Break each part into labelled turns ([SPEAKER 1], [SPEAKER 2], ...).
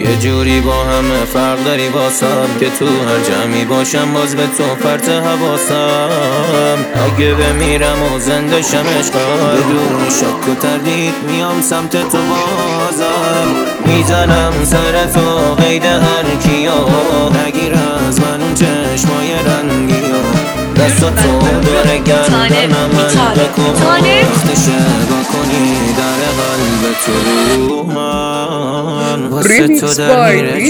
[SPEAKER 1] یه جوری با همه فرق داری واسم که تو هر جمعی باشم باز به تو پرت حواسم. اگه بمیرم و زنده شم عشقم بدون شک و تردید میام سمت تو بازم. میزنم سر تو قید هر کیا نگیر از من اون چشمای رنگیا. دست تو داره گردنم من بکن وقتشه با کنی در قلب تو من واسه تو در میره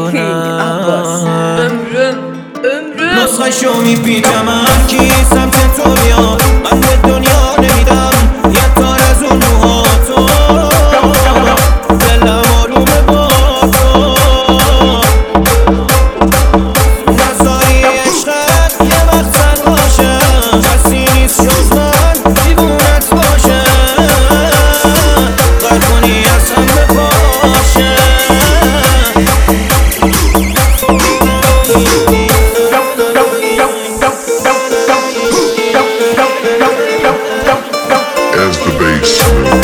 [SPEAKER 1] جونم. نسخه شو میپیچم هر کی سمت تو بیاد من به دنیا نمیدم یه تار از اون موها تو. دلم آرومه با تو نزاری عشقت یه مقصد باشه کسی نیست جز من دیوونت باشه قرد کنی از هم بپاشه.
[SPEAKER 2] As the bass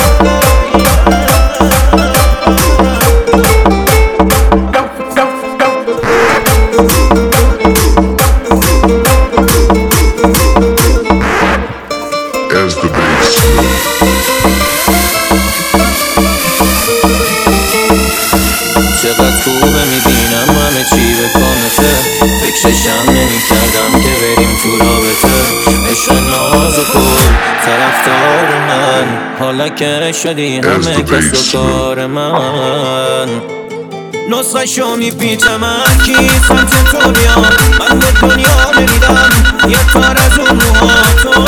[SPEAKER 1] چقدر خوبه میبینم همه چی به کامته. فکرشم نمیکردم که بریم تو رابطه. عشق ناز و کل طرفدار من حالا که شدی همه کس و کار من. نسخه شو میپیچم هر کی سمت تو بیاد من به دنیا نمیدم یه تار از اون موها تو.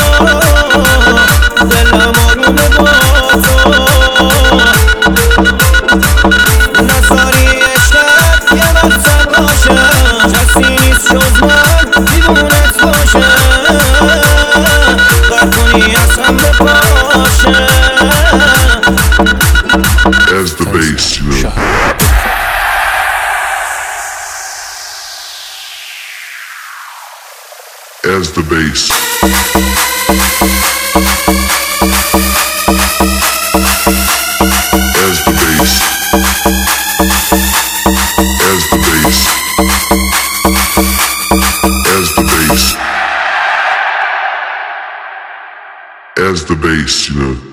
[SPEAKER 1] دلم آرومه با تو نزاری عشقت یه مقصد باشه کسی نیست جز من دیوونت باشه قرد کنی از هم بپاشه.
[SPEAKER 2] as the bass, you know. As the bass. As the bass. As the bass. As the bass. As the bass, you know.